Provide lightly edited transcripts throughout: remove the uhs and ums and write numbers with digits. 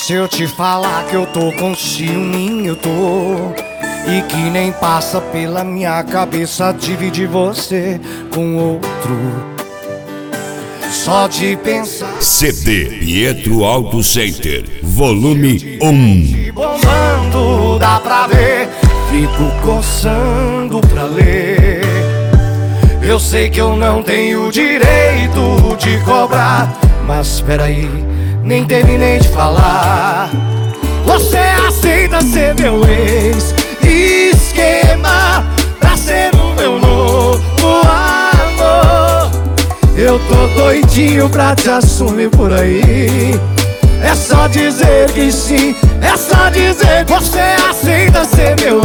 Se eu te falar que eu tô com ciúminho, eu tô, e que nem passa pela minha cabeça dividir você com outro. Só de pensar. CD Pietro Auto Center, volume 1. Bombando, dá pra ver, fico coçando pra ler. Eu sei que eu não tenho direito de cobrar, mas peraí, nem terminei de falar. Você aceita ser meu ex-esquema pra ser o meu novo amor? Eu tô doidinho pra te assumir por aí. É só dizer que sim, é só dizer que você aceita ser meu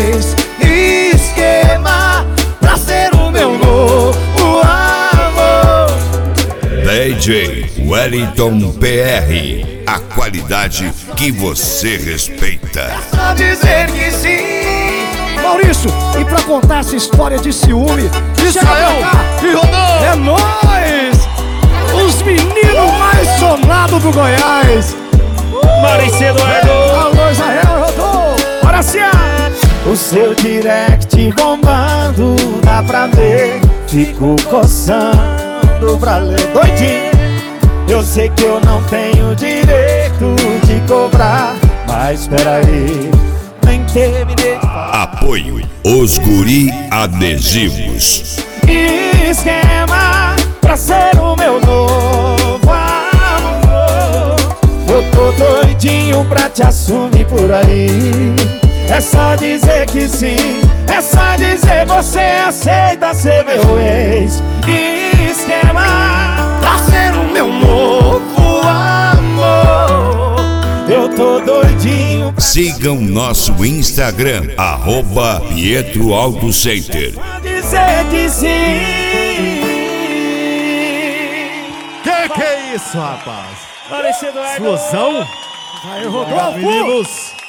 ex-esquema pra ser o meu novo amor. DJ Wellington PR, a qualidade que você respeita. É só dizer que sim. Maurício, e pra contar essa história de ciúme, Israel e Rodolfo, é nóis! Os meninos mais sonados do Goiás. Maurício Eduardo. Alô, Israel e Rodolfo. Bora se O seu direct bombando, dá pra ver. Fico coçando pra ler. Doidinho, eu sei que eu não tenho direito de cobrar, mas peraí, nem terminei. Apoio Os Guri Adesivos. Esquema pra ser o meu novo amor. Eu tô doidinho pra te assumir por aí. É só dizer que sim, é só dizer você aceita ser meu ex-esquema Pra ser o meu novo amor. Eu tô doidinho pra Sigam nosso Instagram, @Pietro Auto Center. dizer que sim. Que é isso, rapaz? Maurício Eduardo. Explosão. Aí, Rodolfo. Meninos.